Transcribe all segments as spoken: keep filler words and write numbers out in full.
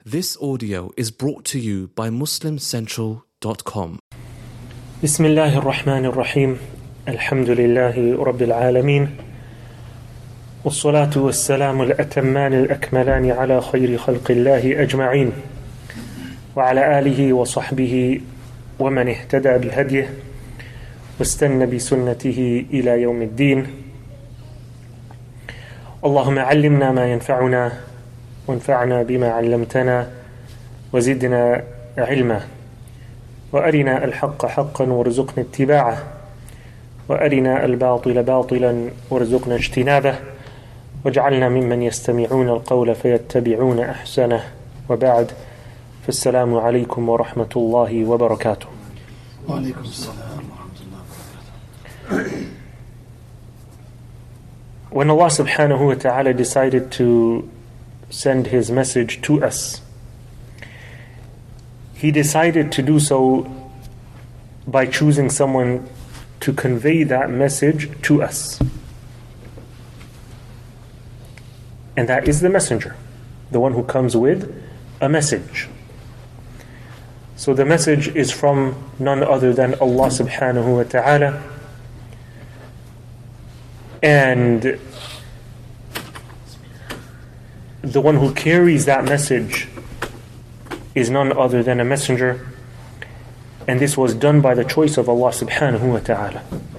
This audio is brought to you by Muslim Central dot com. بسم الله الرحمن الرحيم الحمد لله رب العالمين والصلاة والسلام الأتمان الأكملان على خير خلق الله أجمعين وعلى آله وصحبه ومن اهتدى بهديه واستنى بسنته إلى يوم الدين. اللهم علمنا ما ينفعنا وانفعنا بما علمتنا وزدنا علما وأرنا الحق حقا وارزقنا اتباعه وأرنا الباطل باطلا وارزقنا اجتنابه واجعلنا ممن يستمعون القول فيتبعون أحسنه وبعد فالسلام عليكم ورحمة الله وبركاته. وعليكم السلام ورحمة الله وبركاته. When Allah subhanahu wa ta'ala decided to send His message to us, He decided to do so by choosing someone to convey that message to us. And that is the messenger, the one who comes with a message. So the message is from none other than Allah subhanahu wa ta'ala. And the one who carries that message is none other than a messenger. And this was done by the choice of Allah subhanahu wa ta'ala.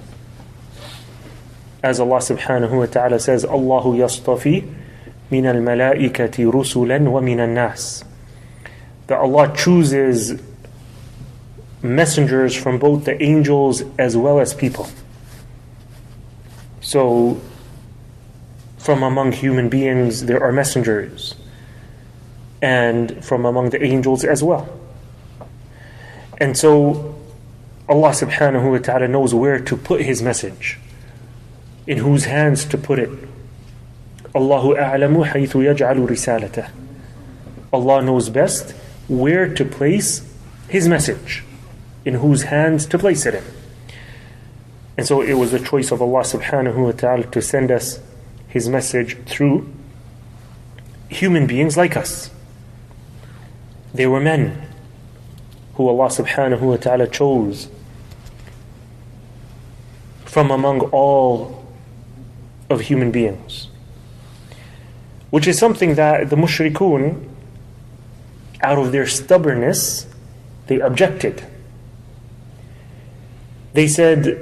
As Allah subhanahu wa ta'ala says, Allahu yastafi min al-malaikati rusulan wa min al-nas. That Allah chooses messengers from both the angels as well as people. So, from among human beings there are messengers, and from among the angels as well. And so Allah subhanahu wa ta'ala knows where to put His message, in whose hands to put it. Allahu a'lamu haythu yaj'alu risalatah. Allah knows best where to place His message, in whose hands to place it in. And so it was the choice of Allah subhanahu wa ta'ala to send us His message through human beings like us. They were men who Allah subhanahu wa ta'ala chose from among all of human beings, which is something that the mushrikun, out of their stubbornness, they objected. They said,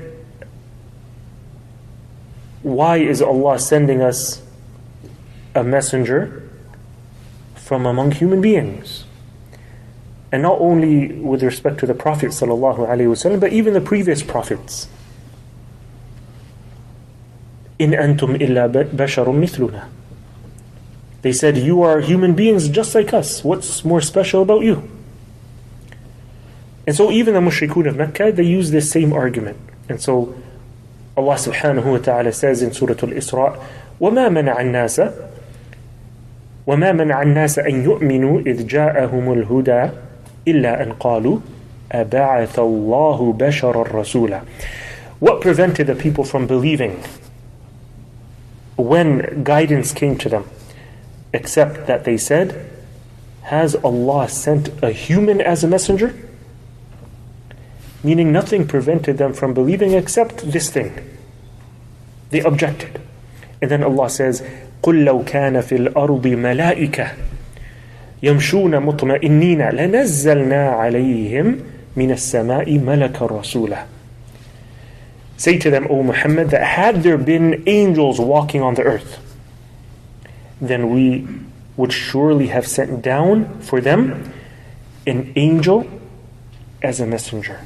why is Allah sending us a messenger from among human beings? And not only with respect to the Prophet sallallahu alaihi wasallam, but even the previous prophets. In antum illa basharun mithluna. They said, you are human beings just like us. What's more special about you? And so even the mushrikun of Mecca, they use this same argument. And so Allah subhanahu wa ta'ala says in Surah Al-Isra, وَمَا مَنَعَ النَّاسَ وَمَا مَنَعَ النَّاسَ أَن يُؤْمِنُوا إِذْ جَاءَهُمُ الْهُدَى إِلَّا أَن قَالُوا أَبَعَثَ اللَّهُ بَشَرًا رَسُولًا. What prevented the people from believing when guidance came to them, except that they said, has Allah sent a human as a messenger? Meaning nothing prevented them from believing except this thing. They objected. And then Allah says, قُلْ لَوْ كَانَ فِي الْأَرْضِ مَلَائِكَةٌ يَمْشُونَ مُطْمَئِنِّينَ لَنَزَّلْنَا عَلَيْهِمْ مِنَ السَّمَاءِ مَلَكًا رَسُولًا. Say to them, O Muhammad, that had there been angels walking on the earth, then we would surely have sent down for them an angel as a messenger.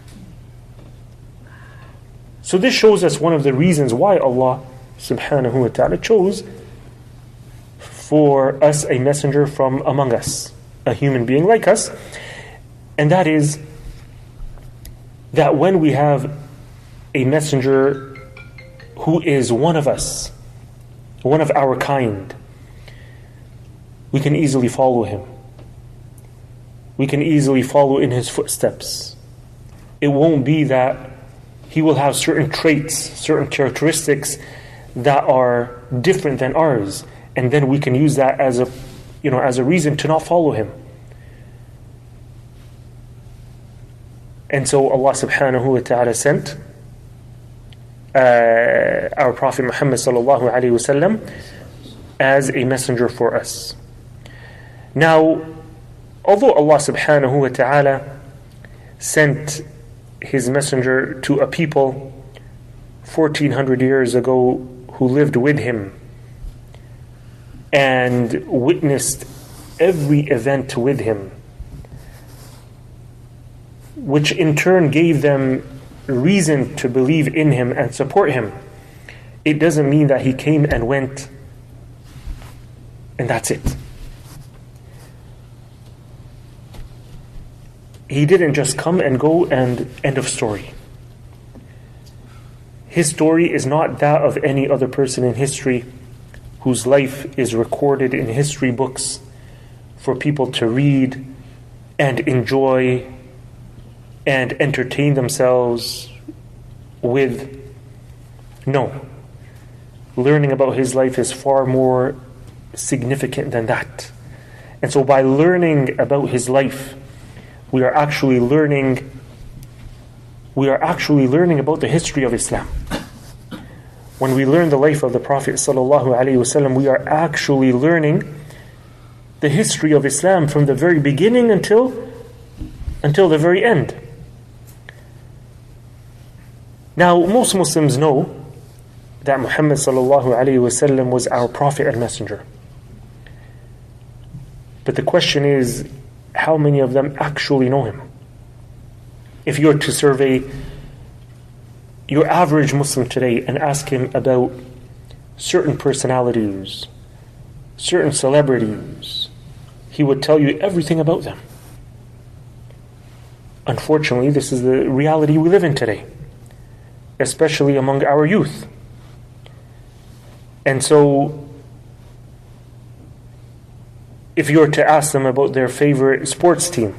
So this shows us one of the reasons why Allah subhanahu wa ta'ala chose for us a messenger from among us, a human being like us. And that is that when we have a messenger who is one of us, one of our kind, we can easily follow him. We can easily follow in his footsteps. It won't be that he will have certain traits, certain characteristics that are different than ours, and then we can use that as a you know, as a reason to not follow him. And so Allah subhanahu wa ta'ala sent uh, our Prophet Muhammad sallallahu alayhi wa sallam as a messenger for us. Now, although Allah subhanahu wa ta'ala sent his messenger to a people fourteen hundred years ago who lived with him and witnessed every event with him, which in turn gave them reason to believe in him and support him, it doesn't mean that he came and went and that's it. He didn't just come and go and end of story. His story is not that of any other person in history whose life is recorded in history books for people to read and enjoy and entertain themselves with. No. Learning about his life is far more significant than that. And so by learning about his life, we are actually learning we are actually learning about the history of Islam. When we learn the life of the Prophet sallallahu alaihi wasallam, we are actually learning the history of Islam from the very beginning until until the very end. Now, most Muslims know that Muhammad sallallahu alaihi wasallam was our prophet and messenger. But the question is, how many of them actually know him? If you were to survey your average Muslim today and ask him about certain personalities, certain celebrities, he would tell you everything about them. Unfortunately, this is the reality we live in today, especially among our youth. And so, if you were to ask them about their favorite sports team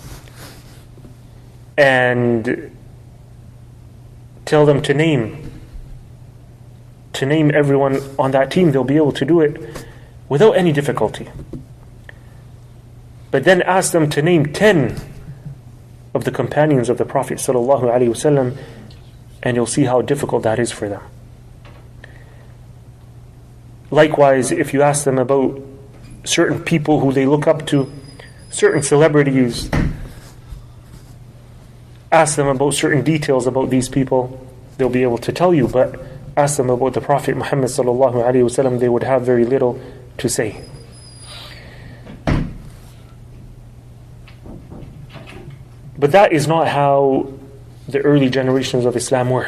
and tell them to name to name everyone on that team, they'll be able to do it without any difficulty. But then ask them to name ten of the companions of the Prophet sallallahu alaihi wasallam, and you'll see how difficult that is for them. Likewise, if you ask them about certain people who they look up to, certain celebrities, ask them about certain details about these people, they'll be able to tell you. But ask them about the Prophet Muhammad sallallahu alaihi wasallam, they would have very little to say. But that is not how the early generations of Islam were.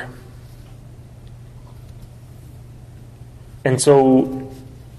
And so,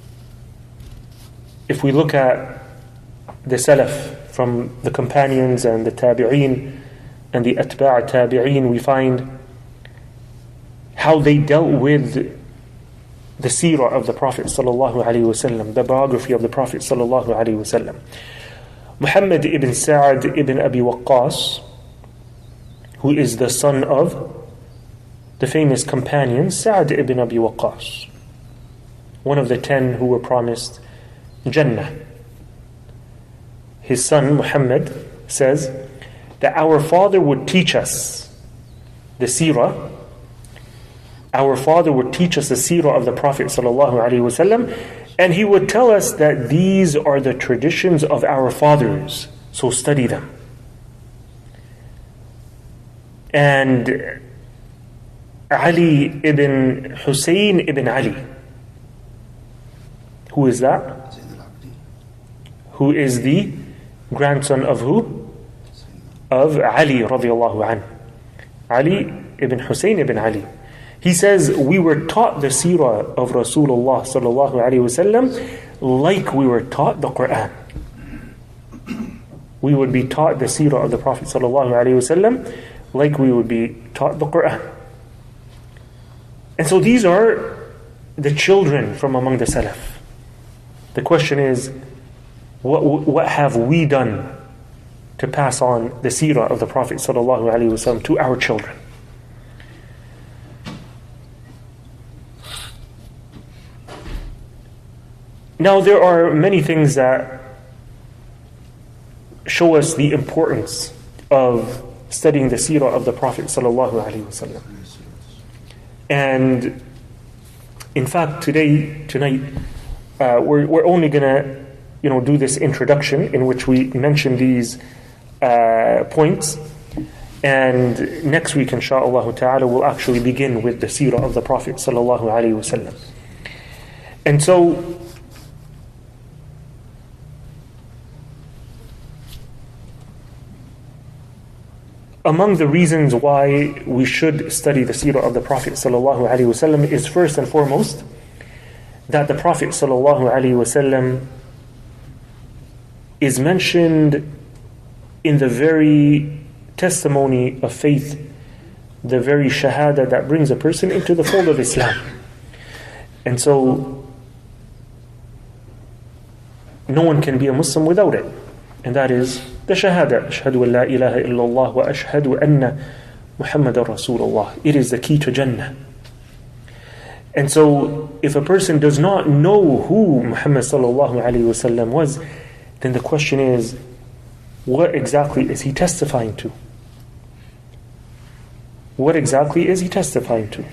if we look at the Salaf, from the companions and the Tabi'een and the Atba' Tabi'een, we find how they dealt with the seerah of the Prophet sallallahu alaihi wasallam, the biography of the Prophet sallallahu alaihi wasallam. Muhammad ibn Sa'd ibn Abi Waqqas, who is the son of the famous companion Sa'd ibn Abi Waqqas, one of the ten who were promised Jannah. His son Muhammad says that our father would teach us the seerah. Our father would teach us the seerah of the Prophet sallallahu alaihi wasallam, and he would tell us that these are the traditions of our fathers, so study them. And Ali ibn Hussein ibn Ali, who is that? Who is the grandson of who? Of Ali radiallahu anhu. Ali ibn Hussein ibn Ali. He says, we were taught the seerah of Rasulullah sallallahu alaihi wasallam like we were taught the Quran. We would be taught the seerah of the Prophet sallallahu alaihi wasallam like we would be taught the Quran. And so these are the children from among the Salaf. The question is, what what have we done to pass on the seerah of the Prophet sallallahu alaihi wasallam to our children? Now, there are many things that show us the importance of studying the seerah of the Prophet sallallahu alaihi wasallam. And in fact, today, tonight, uh, we're we're only gonna, you know, do this introduction in which we mention these uh, points, and next week, inshaAllah ta'ala, we'll actually begin with the seerah of the Prophet sallallahu alaihi wasallam. And so, among the reasons why we should study the seerah of the Prophet sallallahu alaihi wasallam is first and foremost that the Prophet sallallahu alaihi wasallam is mentioned in the very testimony of faith, the very shahada that brings a person into the fold of Islam. And so no one can be a Muslim without it, and that is the shahada, ashhadu an la ilaha illallah wa ashhadu anna Muhammadan Rasulullah. It is the key to Jannah. And so if a person does not know who Muhammad sallallahu alaihi wasallam was, then the question is, what exactly is he testifying to? What exactly is he testifying to?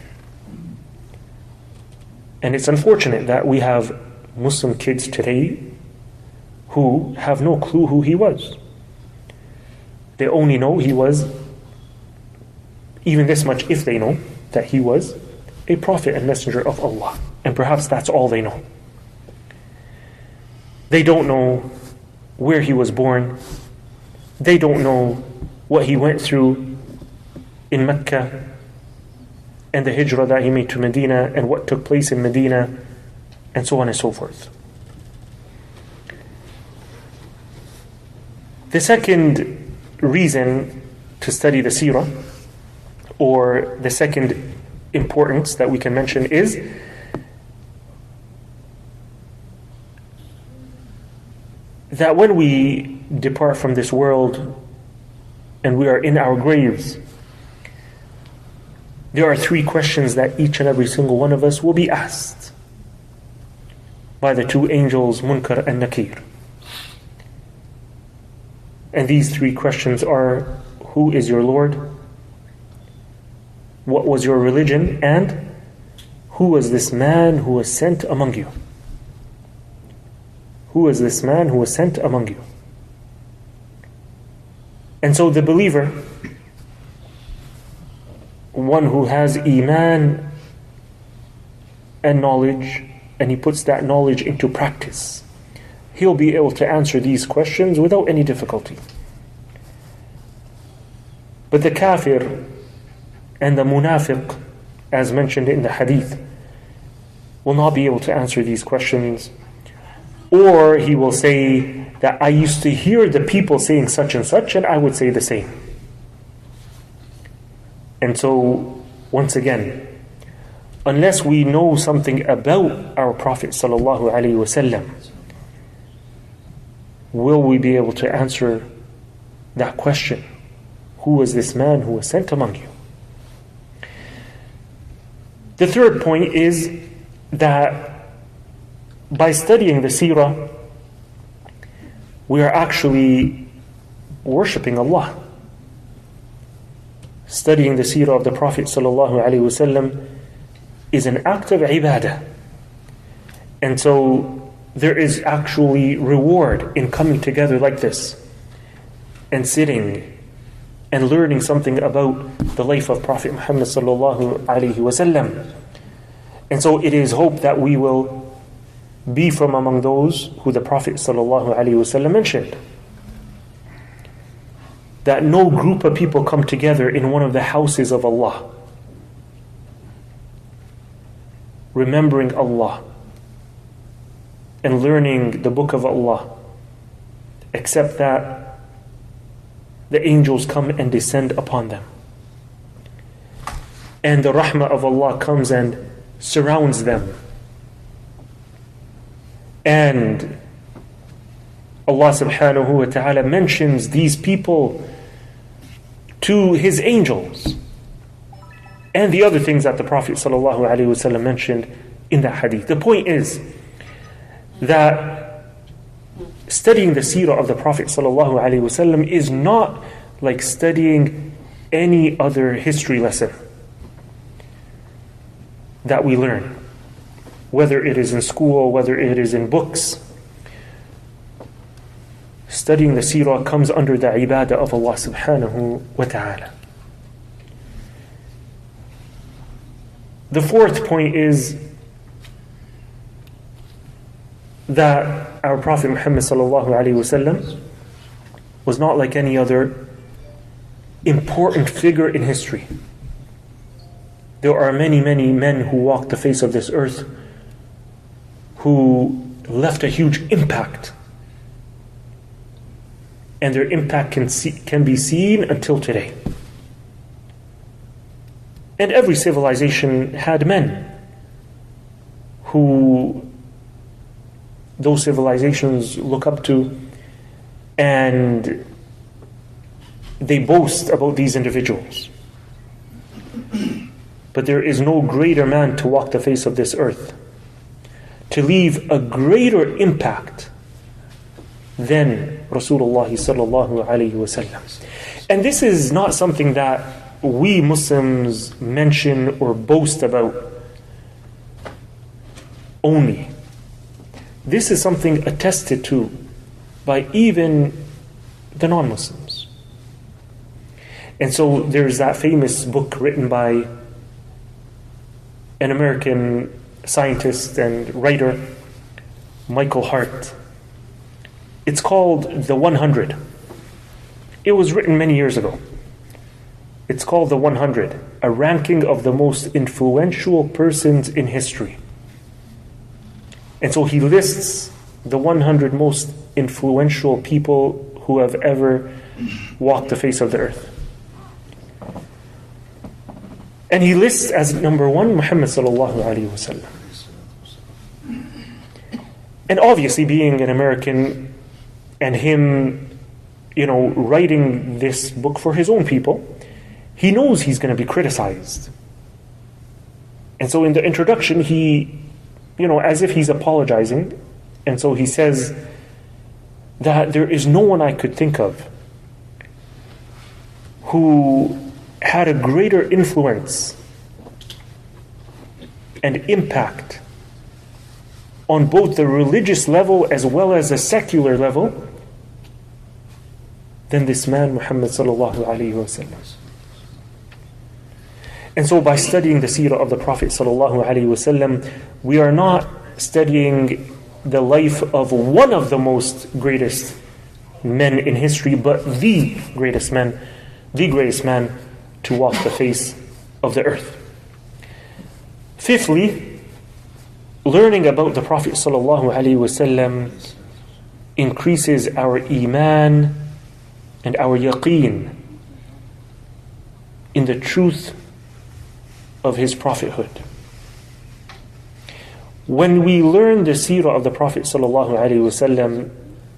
And it's unfortunate that we have Muslim kids today who have no clue who he was. They only know he was, even this much if they know, that he was a prophet and messenger of Allah. And perhaps that's all they know. They don't know where he was born. They don't know what he went through in Mecca and the hijrah that he made to Medina and what took place in Medina and so on and so forth. The second reason to study the seerah, or the second importance that we can mention, is that when we depart from this world and we are in our graves, there are three questions that each and every single one of us will be asked by the two angels, Munkar and Nakir. And these three questions are: who is your Lord? What was your religion? And who was this man who was sent among you? Who was this man who was sent among you? And so the believer, one who has Iman and knowledge, and he puts that knowledge into practice, he'll be able to answer these questions without any difficulty. But the kafir and the munafiq, as mentioned in the hadith, will not be able to answer these questions. Or he will say that I used to hear the people saying such and such, and I would say the same. And so, once again, unless we know something about our Prophet sallallahu alaihi wasallam, will we be able to answer that question? Who was this man who was sent among you? The third point is that by studying the seerah, we are actually worshipping Allah. Studying the seerah of the Prophet sallallahu alaihi wasallam is an act of ibadah. And so there is actually reward in coming together like this and sitting and learning something about the life of Prophet Muhammad sallallahu alaihi wasallam. And so it is hope that we will be from among those who the Prophet sallallahu alaihi wasallam mentioned, that no group of people come together in one of the houses of Allah, remembering Allah and learning the book of Allah, except that the angels come and descend upon them, and the rahmah of Allah comes and surrounds them, and Allah subhanahu wa ta'ala mentions these people to His angels, and the other things that the Prophet sallallahu alaihi wasallam mentioned in that hadith. The point is that studying the seerah of the Prophet ﷺ is not like studying any other history lesson that we learn, whether it is in school, whether it is in books. Studying the seerah comes under the ibadah of Allah subhanahu wa ta'ala. The fourth point is that our Prophet Muhammad sallallahu alaihi wasallam was not like any other important figure in history. There are many, many men who walked the face of this earth who left a huge impact, and their impact can see, can be seen until today. And every civilization had men who those civilizations look up to, and they boast about these individuals. But there is no greater man to walk the face of this earth, to leave a greater impact than Rasulullah sallallahu alayhi wasallam. And this is not something that we Muslims mention or boast about only. This is something attested to by even the non-Muslims. And so there's that famous book written by an American scientist and writer, Michael Hart. It's called The one hundred. It was written many years ago. It's called The one hundred, a ranking of the most influential persons in history. And so he lists the one hundred most influential people who have ever walked the face of the earth. And he lists as number one Muhammad sallallahu alaihi wasallam. And obviously, being an American and him, you know, writing this book for his own people, he knows he's going to be criticized. And so in the introduction, he, you know, as if he's apologizing, and so he says that there is no one I could think of who had a greater influence and impact on both the religious level as well as the secular level than this man, Muhammad sallallahu alaihi wasallam. And so by studying the seerah of the Prophet sallallahu alaihi wasallam, we are not studying the life of one of the most greatest men in history, but the greatest man, the greatest man to walk the face of the earth. Fifthly, learning about the Prophet sallallahu alaihi wasallam increases our iman and our yaqeen in the truth of his prophethood. When we learn the seerah of the Prophet sallallahu alaihi wasallam,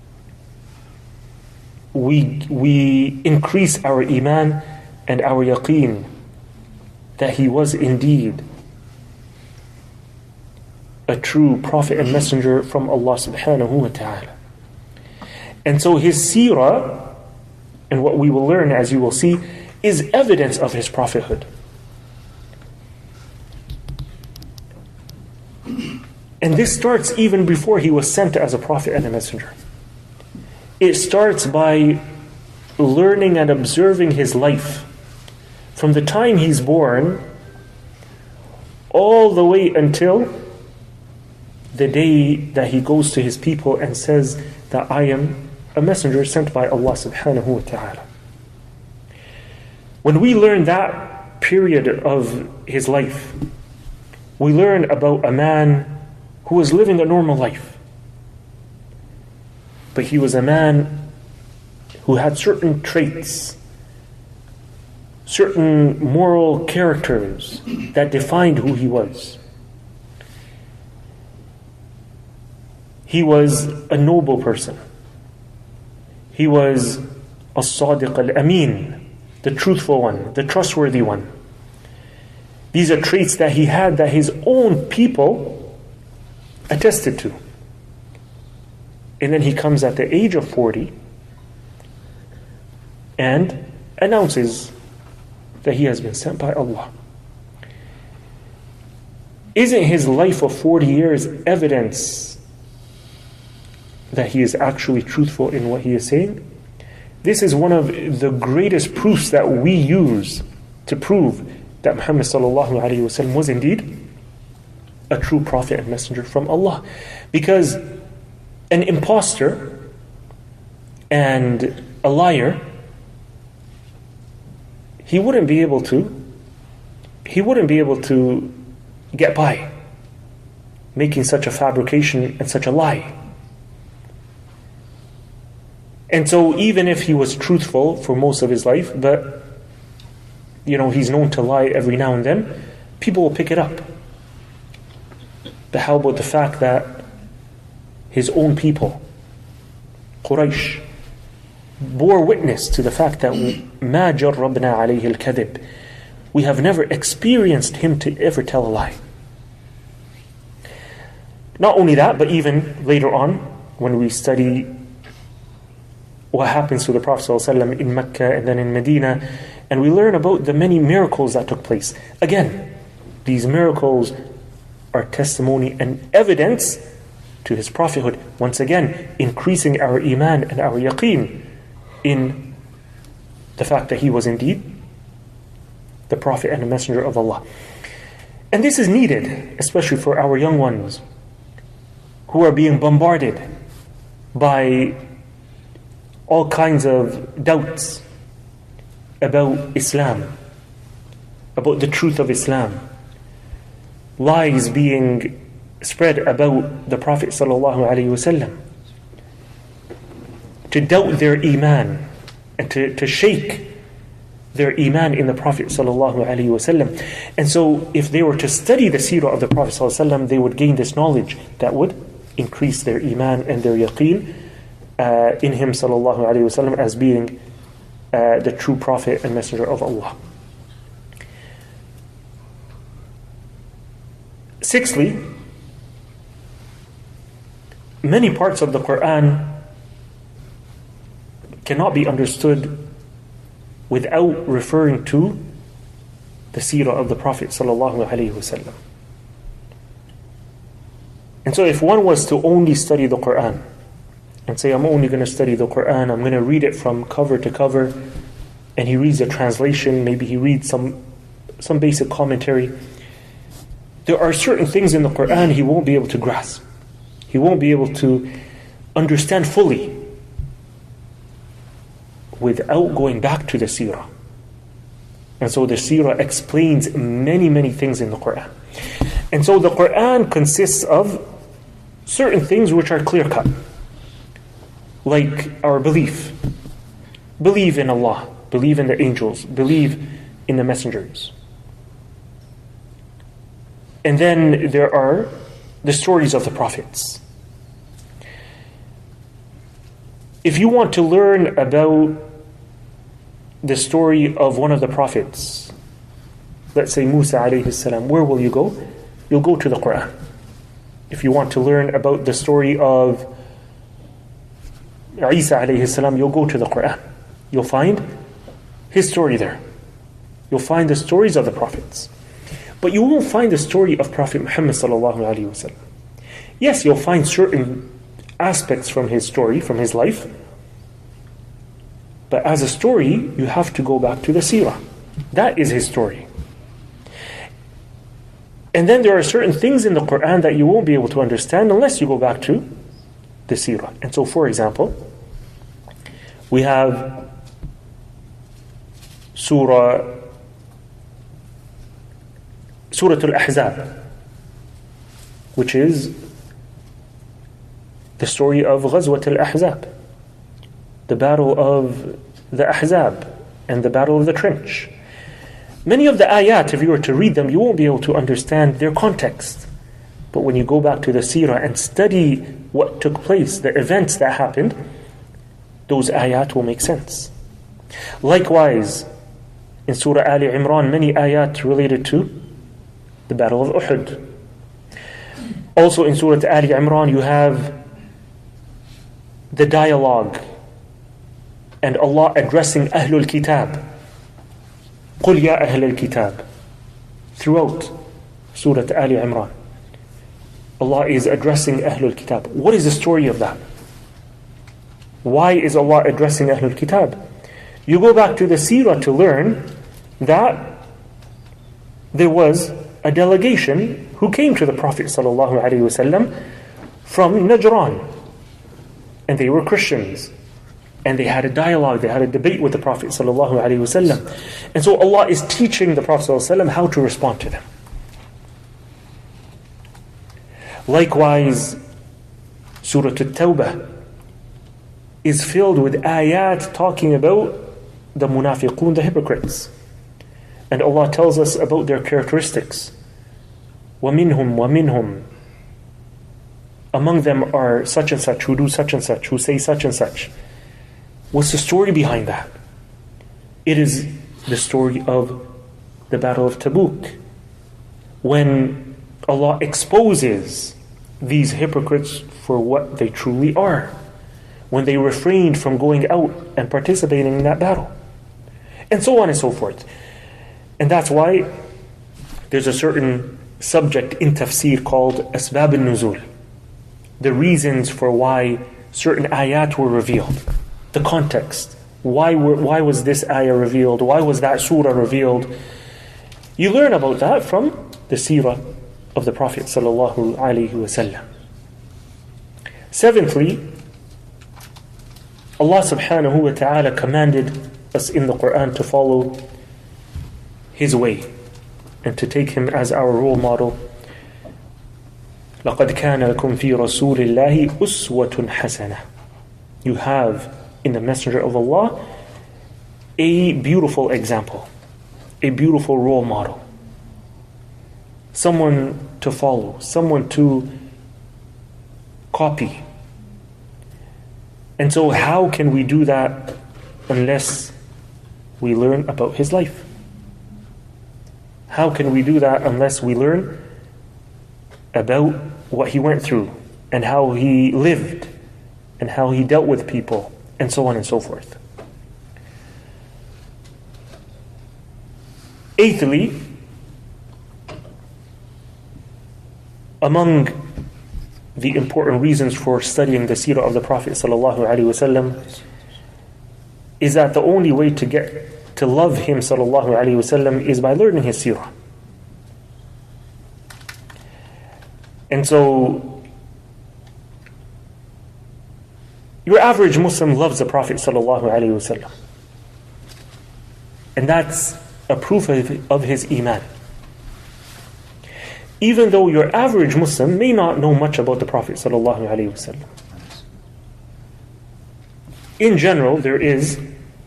we we increase our iman and our yaqeen that he was indeed a true prophet and messenger from Allah subhanahu wa ta'ala. And so his seerah, and what we will learn as you will see, is evidence of his prophethood. And this starts even before he was sent as a prophet and a messenger. It starts by learning and observing his life from the time he's born all the way until the day that he goes to his people and says that I am a messenger sent by Allah subhanahu wa ta'ala. When we learn that period of his life, we learn about a man who was living a normal life. But he was a man who had certain traits, certain moral characters that defined who he was. He was a noble person. He was as-sadiq al-amin, the truthful one, the trustworthy one. These are traits that he had that his own people attested to. And then he comes at the age of forty and announces that he has been sent by Allah. Isn't his life of forty years evidence that he is actually truthful in what he is saying? This is one of the greatest proofs that we use to prove that Muhammad sallallahu alayhi wa sallam was indeed a true prophet and messenger from Allah. Because an impostor and a liar, he wouldn't be able to, he wouldn't be able to get by making such a fabrication and such a lie. And so even if he was truthful for most of his life, but you know, he's known to lie every now and then, people will pick it up. But how about the fact that his own people, Quraysh, bore witness to the fact that مَا جَرَّبْنَا عَلَيْهِ الْكَذِبِ, we have never experienced him to ever tell a lie. Not only that, but even later on, when we study what happens to the Prophet ﷺ in Mecca and then in Medina, and we learn about the many miracles that took place. Again, these miracles are testimony and evidence to his prophethood. Once again, increasing our iman and our yaqeen in the fact that he was indeed the prophet and the messenger of Allah. And this is needed, especially for our young ones who are being bombarded by all kinds of doubts about Islam, about the truth of Islam, lies being spread about the Prophet sallallahu alaihi wasallam, to doubt their iman and to, to shake their iman in the Prophet sallallahu alaihi wasallam. And so if they were to study the seerah of the Prophet sallallahu alaihi wasallam, they would gain this knowledge that would increase their iman and their yaqeen uh, in him sallallahu alaihi wasallam as being uh, the true prophet and messenger of Allah. Sixthly, many parts of the Quran cannot be understood without referring to the seerah of the Prophet sallallahu alaihi wasallam. And so if one was to only study the Quran and say, I'm only going to study the Quran, I'm going to read it from cover to cover, and he reads a translation, maybe he reads some some basic commentary, there are certain things in the Quran he won't be able to grasp. He won't be able to understand fully without going back to the seerah. And so the seerah explains many, many things in the Quran. And so the Quran consists of certain things which are clear-cut, like our belief. Believe in Allah, believe in the angels, believe in the messengers. And then there are the stories of the prophets. If you want to learn about the story of one of the prophets, let's say Musa alayhi salam, where will you go? You'll go to the Quran. If you want to learn about the story of Isa alayhi salam, you'll go to the Quran. You'll find his story there. You'll find the stories of the prophets. But you won't find the story of Prophet Muhammad sallallahu alaihi wasallam. Yes, you'll find certain aspects from his story, from his life. But as a story, you have to go back to the seerah. That is his story. And then there are certain things in the Quran that you won't be able to understand unless you go back to the seerah. And so, for example, we have Surah Surah Al-Ahzab, which is the story of Ghazwat Al-Ahzab, the battle of the Ahzab and the battle of the trench. Many of the ayat, if you were to read them, you won't be able to understand their context. But when you go back to the seerah and study what took place, the events that happened, those ayat will make sense. Likewise, in Surah Ali Imran, many ayat related to the battle of Uhud. Also in Surah Ali Imran, you have the dialogue and Allah addressing Ahlul Kitab. قُلْ يَا أَهْلَ الْكِتَابِ. Throughout Surah Ali Imran, Allah is addressing Ahlul Kitab. What is the story of that? Why is Allah addressing Ahlul Kitab? You go back to the seerah to learn that there was a delegation who came to the Prophet ﷺ from Najran, and they were Christians, and they had a dialogue, they had a debate with the Prophet ﷺ. And so Allah is teaching the Prophet ﷺ how to respond to them. Likewise, Surah At-Tawbah is filled with ayat talking about the munafiqun, the hypocrites. And Allah tells us about their characteristics. وَمِنْهُمْ وَمِنْهُمْ. Among them are such and such, who do such and such, who say such and such. What's the story behind that? It is the story of the Battle of Tabuk, when Allah exposes these hypocrites for what they truly are, when they refrained from going out and participating in that battle, and so on and so forth. And that's why there's a certain subject in tafsir called Asbab al-Nuzul, the reasons for why certain ayat were revealed, the context. Why were, why was this ayah revealed? Why was that surah revealed? You learn about that from the seerah of the Prophet sallallahu alaihi wasallam. Seventhly, Allah subhanahu wa ta'ala commanded us in the Quran to follow His way and to take Him as our role model. لَقَدْ كَانَ لَكُمْ فِي رَسُولِ اللَّهِ أُسْوَةٌ حَسَنَةٌ. You have in the Messenger of Allah a beautiful example, a beautiful role model, someone to follow, someone to copy. And so how can we do that unless we learn about his life? How can we do that unless we learn about what he went through and how he lived and how he dealt with people and so on and so forth? Eighthly, among the important reasons for studying the seerah of the Prophet ﷺ is that the only way to get to love him ﷺ is by learning his seerah. And so your average Muslim loves the Prophet ﷺ, and that's a proof of, of his iman. Even though your average Muslim may not know much about the Prophet ﷺ. In general, there is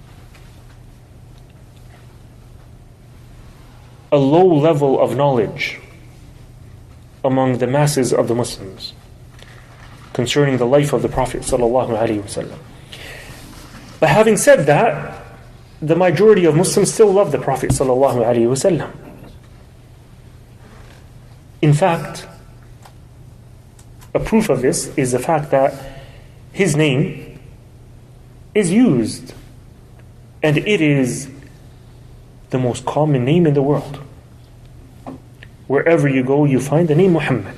a low level of knowledge among the masses of the Muslims concerning the life of the Prophet ﷺ. But having said that, the majority of Muslims still love the Prophet ﷺ. In fact, a proof of this is the fact that his name is used, and it is the most common name in the world. Wherever you go, you find the name Muhammad.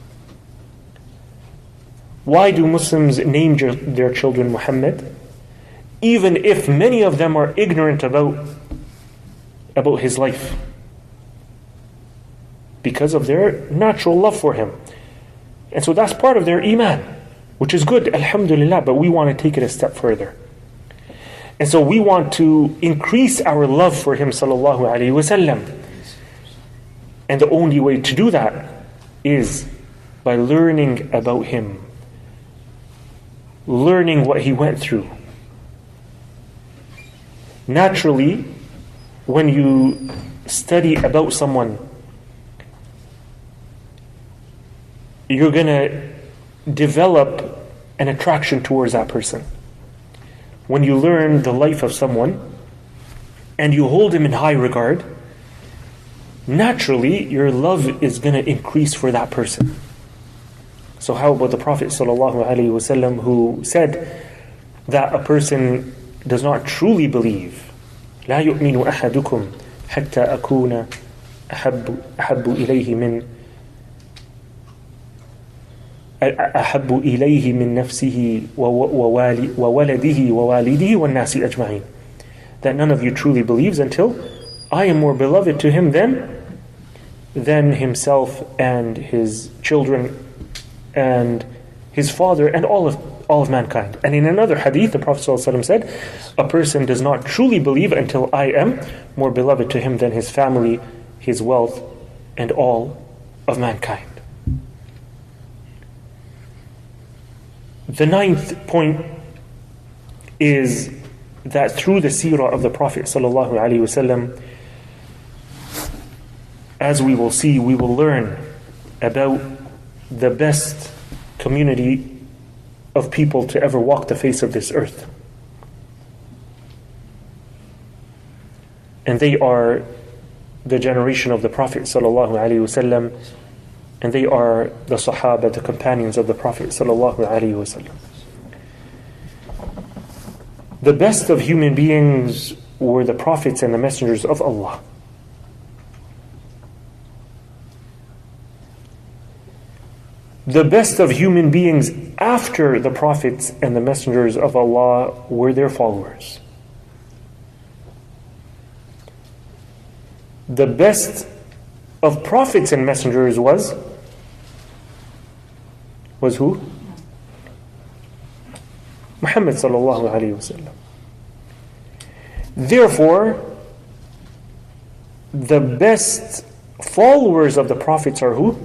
Why do Muslims name their children Muhammad? Even if many of them are ignorant about, about his life, because of their natural love for him. And so that's part of their iman, which is good, alhamdulillah, but we want to take it a step further. And so we want to increase our love for him sallallahu alaihi wasallam. And the only way to do that is by learning about him, learning what he went through. Naturally, when you study about someone, you're going to develop an attraction towards that person. When you learn the life of someone and you hold him in high regard, naturally your love is going to increase for that person. So how about the Prophet ﷺ who said that a person does not truly believe, لا يؤمن أحدكم حتى أكون أحب أحب إليه من أحب إليه من نفسه وولده ووالده والناس أجمعين. That none of you truly believes until I am more beloved to him than than himself and his children and his father and all of all of mankind. And in another hadith, the Prophet ﷺ said, a person does not truly believe until I am more beloved to him than his family, his wealth, and all of mankind. The ninth point is that through the seerah of the Prophet ﷺ, as we will see, we will learn about the best community of people to ever walk the face of this earth. And they are the generation of the Prophet ﷺ, and they are the Sahaba, the companions of the Prophet ﷺ. The best of human beings were the prophets and the messengers of Allah. The best of human beings after the prophets and the messengers of Allah were their followers. The best of prophets and messengers was was who? Muhammad sallallahu alayhi wa sallam. Therefore, the best followers of the prophets are who?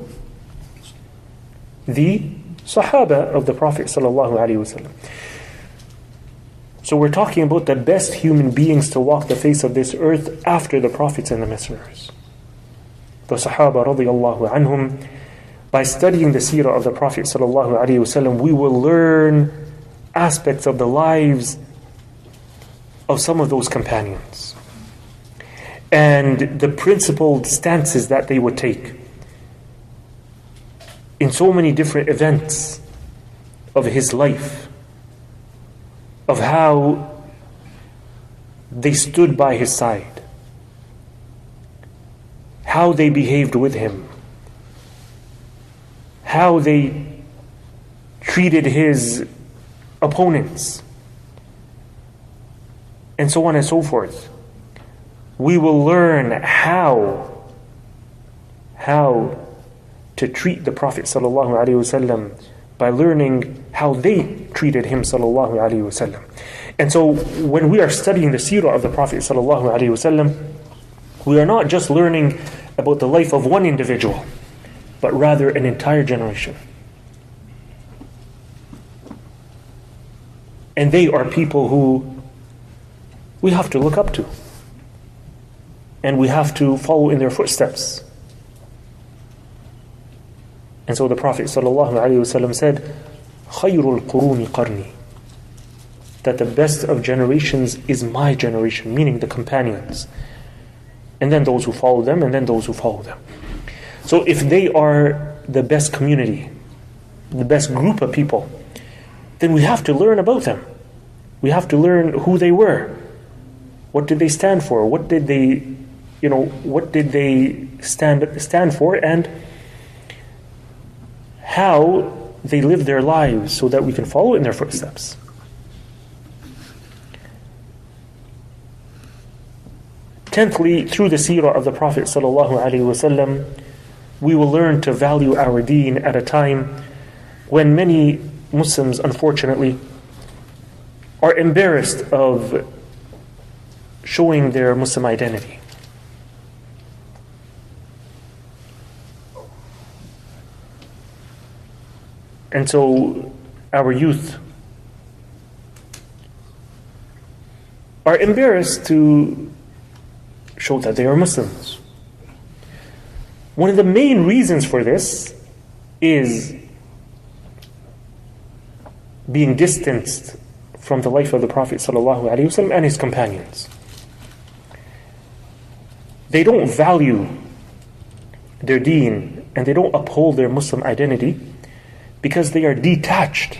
The Sahaba of the Prophet sallallahu alaihi wasallam. So we're talking about the best human beings to walk the face of this earth after the prophets and the messengers. The Sahaba radiyallahu anhum. By studying the seerah of the Prophet sallallahu alaihi wasallam, we will learn aspects of the lives of some of those companions and the principled stances that they would take in so many different events of his life, of how they stood by his side, how they behaved with him, how they treated his opponents, and so on and so forth. We will learn how, how to treat the Prophet sallallahu alaihi wasallam by learning how they treated him sallallahu alaihi wasallam. And so when we are studying the seerah of the Prophet sallallahu alaihi wasallam, we are not just learning about the life of one individual, but rather an entire generation. And they are people who we have to look up to, and we have to follow in their footsteps. And so the Prophet ﷺ said, خَيْرُ الْقُرُونِ قَرْنِي, that the best of generations is my generation, meaning the companions. And then those who follow them, and then those who follow them. So if they are the best community, the best group of people, then we have to learn about them. We have to learn who they were. What did they stand for? What did they, you know, what did they stand stand for? And how they live their lives so that we can follow in their footsteps. Tenthly, through the seerah of the Prophet sallallahu alaihi wasallam, we will learn to value our deen at a time when many Muslims, unfortunately, are embarrassed of showing their Muslim identity. And so our youth are embarrassed to show that they are Muslims. One of the main reasons for this is being distanced from the life of the Prophet ﷺ and his companions. They don't value their deen and they don't uphold their Muslim identity because they are detached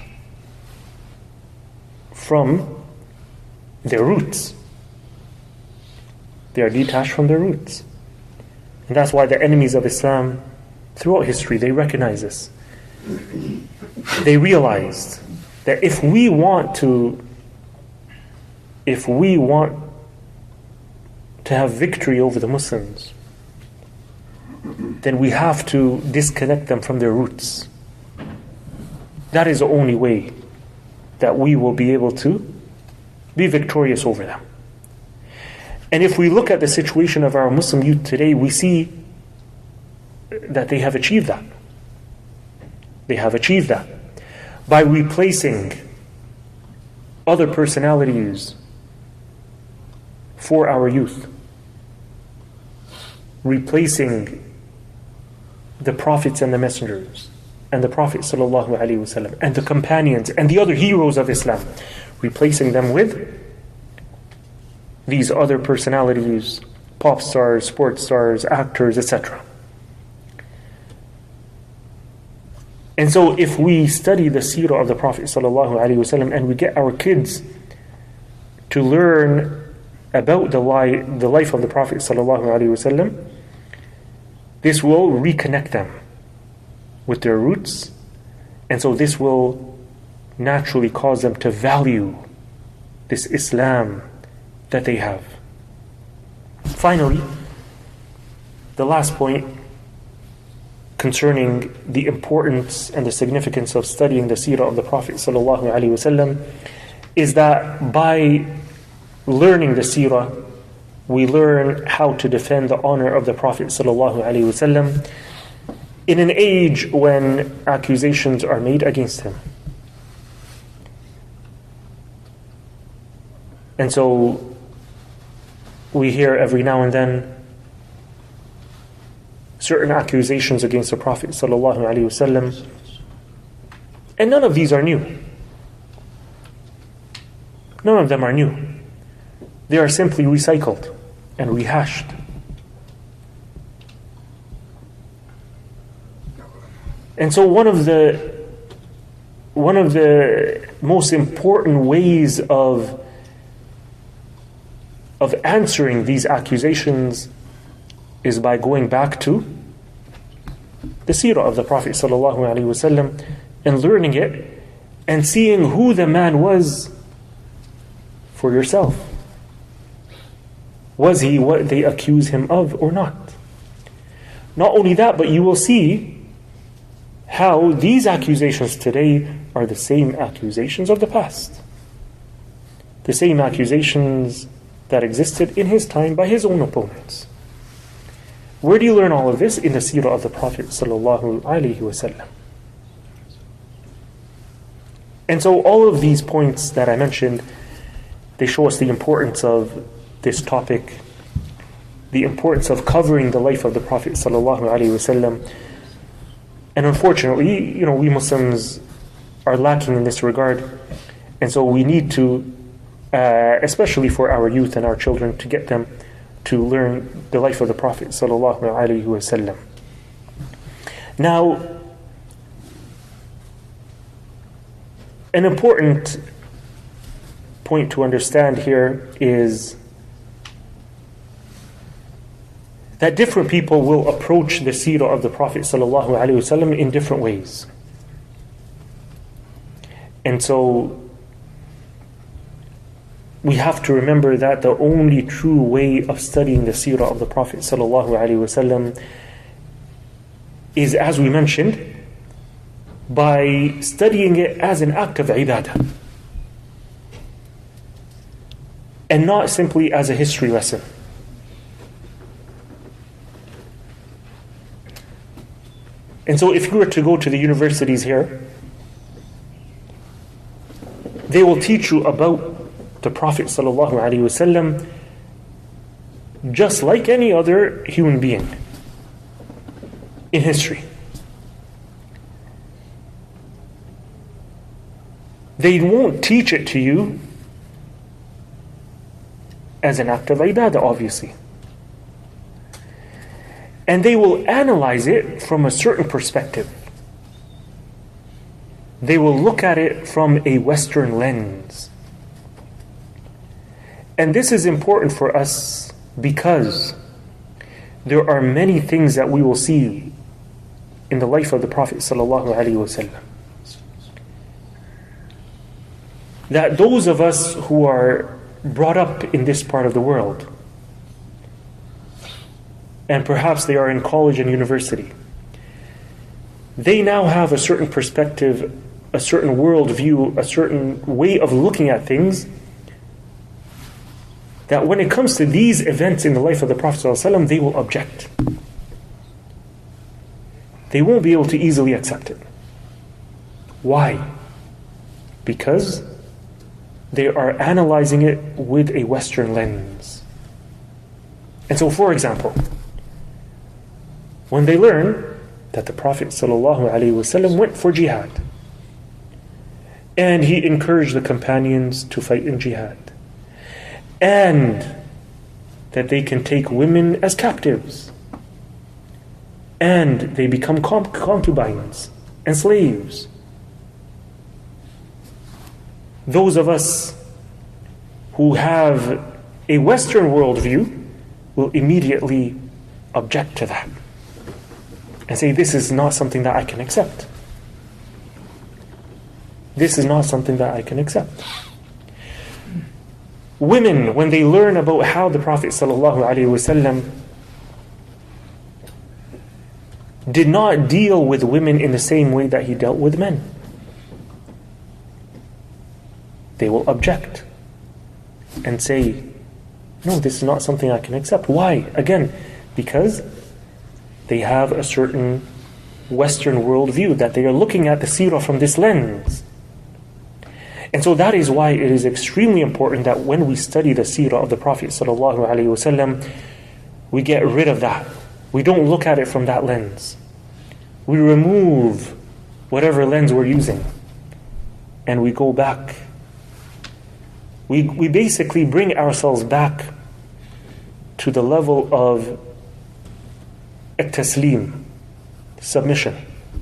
from their roots. They are detached from their roots. And that's why the enemies of Islam throughout history, they recognize this. They realized that if we want to if we want to have victory over the Muslims, then we have to disconnect them from their roots. That is the only way that we will be able to be victorious over them. And if we look at the situation of our Muslim youth today, we see that they have achieved that. They have achieved that by replacing other personalities for our youth, replacing the prophets and the messengers and the Prophet sallallahu alaihi wasallam and the companions and the other heroes of Islam, replacing them with these other personalities, pop stars, sports stars, actors, et cetera. And so if we study the seerah of the Prophet sallallahu alaihi wasallam and we get our kids to learn about the, li- the life of the Prophet sallallahu alaihi wasallam, this will reconnect them with their roots, and so this will naturally cause them to value this Islam that they have. Finally, the last point concerning the importance and the significance of studying the seerah of the Prophet sallallahu alaihi wasallam is that by learning the seerah, we learn how to defend the honor of the Prophet sallallahu alaihi wasallam in an age when accusations are made against him. And so we hear every now and then certain accusations against the Prophet sallallahu alaihi wasallam, and none of these are new. None of them are new. They are simply recycled and rehashed. And so one of the one of the most important ways of of answering these accusations is by going back to the seerah of the Prophet sallallahu alaihi wasallam and learning it and seeing who the man was for yourself. Was he what they accuse him of or not? Not only that, but you will see how these accusations today are the same accusations of the past. The same accusations that existed in his time by his own opponents. Where do you learn all of this? In the seerah of the Prophet sallallahu alaihi wasallam. And so all of these points that I mentioned, they show us the importance of this topic, the importance of covering the life of the Prophet sallallahu alaihi wasallam. And unfortunately, you know, we Muslims are lacking in this regard, and so we need to, uh, especially for our youth and our children, to get them to learn the life of the Prophet sallallahu alaihi wasallam. Now, an important point to understand here is that different people will approach the seerah of the Prophet sallallahu alaihi wasallam in different ways. And so we have to remember that the only true way of studying the seerah of the Prophet sallallahu alaihi wasallam is, as we mentioned, by studying it as an act of ibadah and not simply as a history lesson. And so if you were to go to the universities here, they will teach you about the Prophet sallallahu alaihi wasallam just like any other human being in history. They won't teach it to you as an act of ibadah, obviously. And they will analyze it from a certain perspective. they will look at it from a Western lens. And this is important for us because there are many things that we will see in the life of the Prophet ﷺ that those of us who are brought up in this part of the world, and perhaps they are in college and university, they now have a certain perspective, a certain worldview, a certain way of looking at things, that when it comes to these events in the life of the Prophet ﷺ, they will object. They won't be able to easily accept it. Why? Because they are analyzing it with a Western lens. And so, for example, when they learn that the Prophet ﷺ went for jihad, and he encouraged the companions to fight in jihad, and that they can take women as captives, and they become concubines and slaves, those of us who have a Western worldview will immediately object to that and say, this is not something that I can accept. This is not something that I can accept. Women, when they learn about how the Prophet ﷺ did not deal with women in the same way that he dealt with men, they will object and say, no, this is not something I can accept. Why? Again, because they have a certain Western worldview, that they are looking at the seerah from this lens. And so that is why it is extremely important that when we study the seerah of the Prophet ﷺ, we get rid of that. We don't look at it from that lens. We remove whatever lens we're using, and we go back. We, we basically bring ourselves back to the level of at-taslim, submission.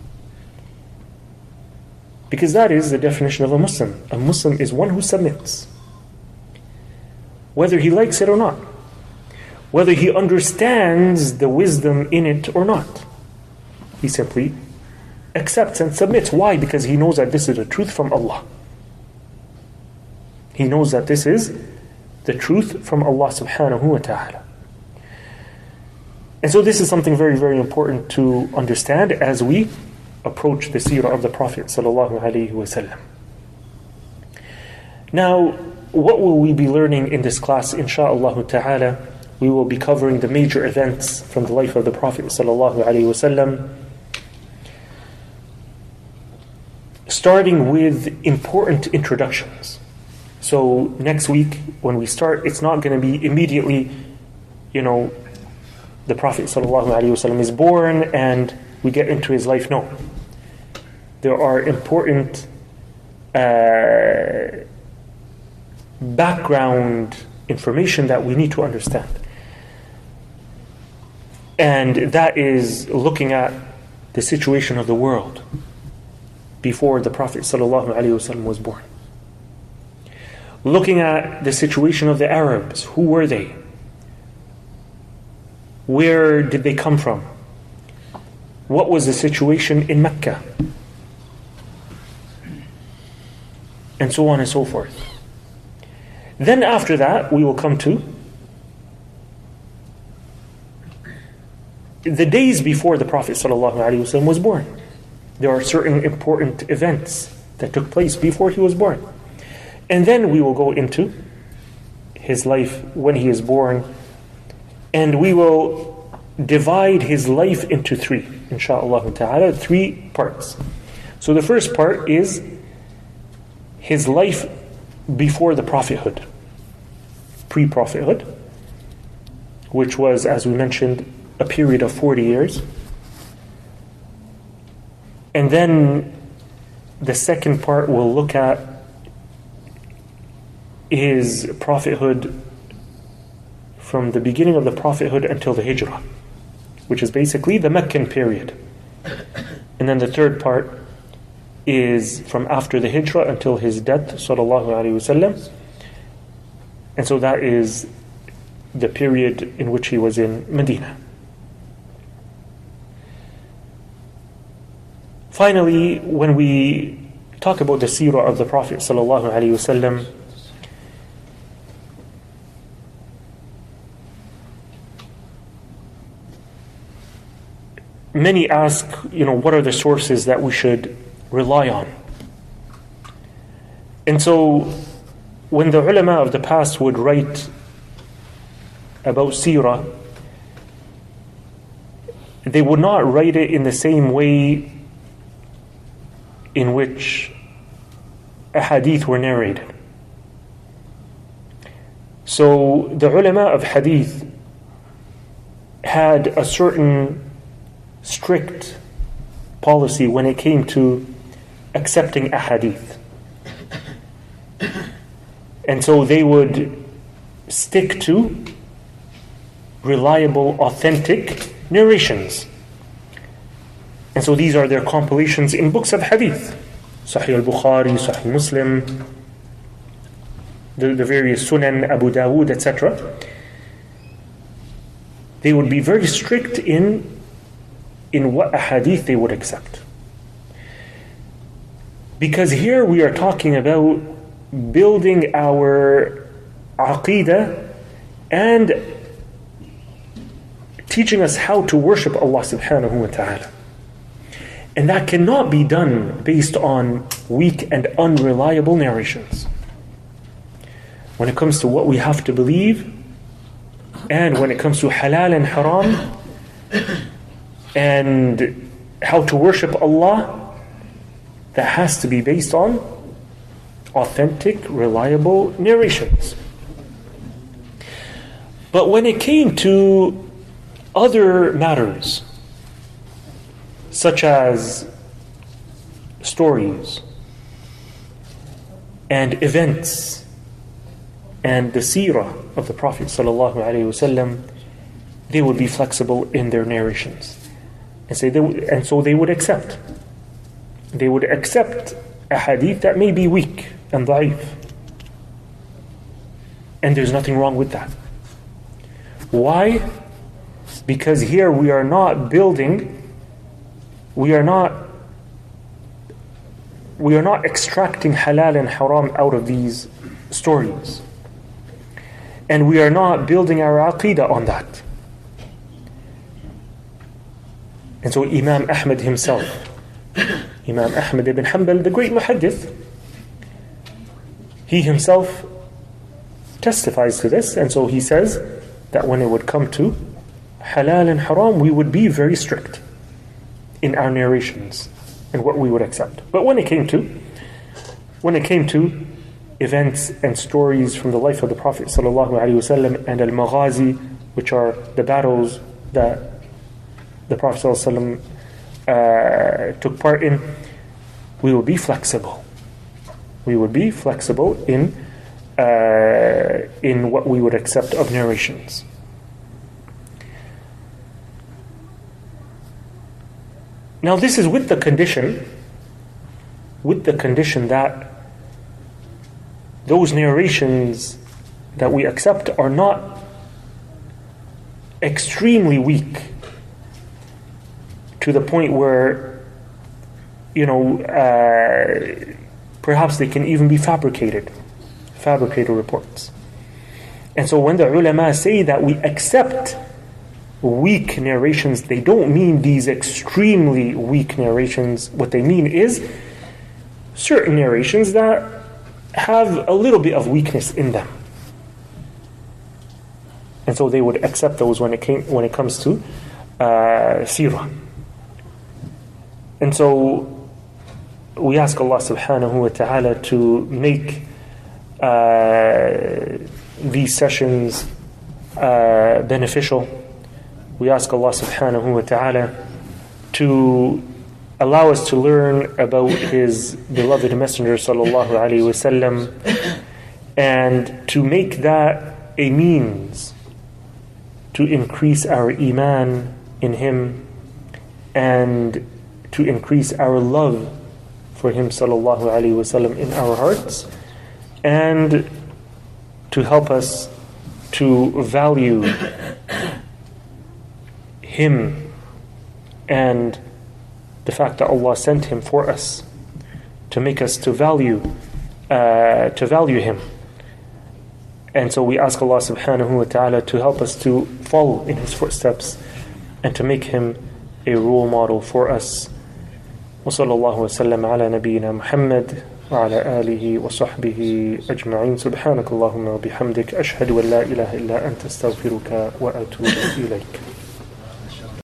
Because that is the definition of a Muslim. A Muslim is one who submits, whether he likes it or not, whether he understands the wisdom in it or not. He simply accepts and submits. Why? Because he knows that this is the truth from Allah. He knows that this is the truth from Allah subhanahu wa ta'ala. And so this is something very, very important to understand as we approach the seerah of the Prophet sallallahu alaihi wasallam. Now, what will we be learning in this class? Insha'Allah ta'ala, we will be covering the major events from the life of the Prophet sallallahu alaihi wasallam, starting with important introductions. So next week when we start, it's not going to be immediately, you know, the Prophet ﷺ is born and we get into his life. No. There are important uh, background information that we need to understand. And that is looking at the situation of the world before the Prophet ﷺ was born. Looking at the situation of the Arabs. Who were they? Where did they come from? What was the situation in Mecca? And so on and so forth. Then after that, we will come to the days before the Prophet ﷺ was born. There are certain important events that took place before he was born. And then we will go into his life when he is born, and we will divide his life into three, insha'Allah ta'ala, three parts. So the first part is his life before the prophethood, pre-prophethood, which was, as we mentioned, a period of forty years. And then the second part will look at his prophethood from the beginning of the prophethood until the hijrah, which is basically the Meccan period. And then the third part is from after the Hijrah until his death, sallallahu alaihi wasallam. And so that is the period in which he was in Medina. Finally, when we talk about the seerah of the Prophet sallallahu alaihi wasallam, many ask, you know, what are the sources that we should rely on? And so, when the ulama of the past would write about seerah, they would not write it in the same way in which hadith were narrated. So the ulama of hadith had a certain strict policy when it came to accepting ahadith. And so they would stick to reliable, authentic narrations. And so these are their compilations in books of hadith. Sahih al-Bukhari, Sahih Muslim, the, the various Sunan, Abu Dawood, et cetera. They would be very strict in in what ahadith they would accept. Because here we are talking about building our aqeedah and teaching us how to worship Allah subhanahu wa ta'ala. And that cannot be done based on weak and unreliable narrations. When it comes to what we have to believe, and when it comes to halal and haram, and how to worship Allah, that has to be based on authentic, reliable narrations. But when it came to other matters, such as stories and events and the seerah of the Prophet sallallahu alaihi wasallam, they would be flexible in their narrations. And, say they would, and so they would accept. They would accept a hadith that may be weak and da'if. And there's nothing wrong with that. Why? Because here we are not building, we are not we are not extracting halal and haram out of these stories. And we are not building our aqeedah on that. And so Imam Ahmad himself, Imam Ahmad ibn Hanbal, the great muhaddith, he himself testifies to this, and so he says that when it would come to halal and haram, we would be very strict in our narrations and what we would accept. But when it came to when it came to events and stories from the life of the Prophet sallallahu alaihi wasallam and al-maghazi, which are the battles that the Prophet sallallahu alaihi wasallam uh, took part in, we would be flexible. We would be flexible in uh, in what we would accept of narrations. Now this is with the condition, with the condition that those narrations that we accept are not extremely weak to the point where, you know, uh, perhaps they can even be fabricated, fabricated reports. And so when the ulama say that we accept weak narrations, they don't mean these extremely weak narrations. What they mean is certain narrations that have a little bit of weakness in them. And so they would accept those when it came when it comes to uh, seerah. And so we ask Allah subhanahu wa ta'ala to make uh, these sessions uh, beneficial. We ask Allah subhanahu wa ta'ala to allow us to learn about His beloved Messenger sallallahu alaihi wasallam, and to make that a means to increase our iman in Him and to increase our love for him sallallahu alaihi wasallam in our hearts, and to help us to value him and the fact that Allah sent him for us, to make us to value uh, to value him. And so we ask Allah subhanahu wa ta'ala to help us to follow in his footsteps and to make him a role model for us. وصلى الله وسلم على نبينا محمد وعلى آله وصحبه أجمعين. سبحانك اللهم وبحمدك أشهد أن لا إله إلا أنت استغفرك وأتوب إليك.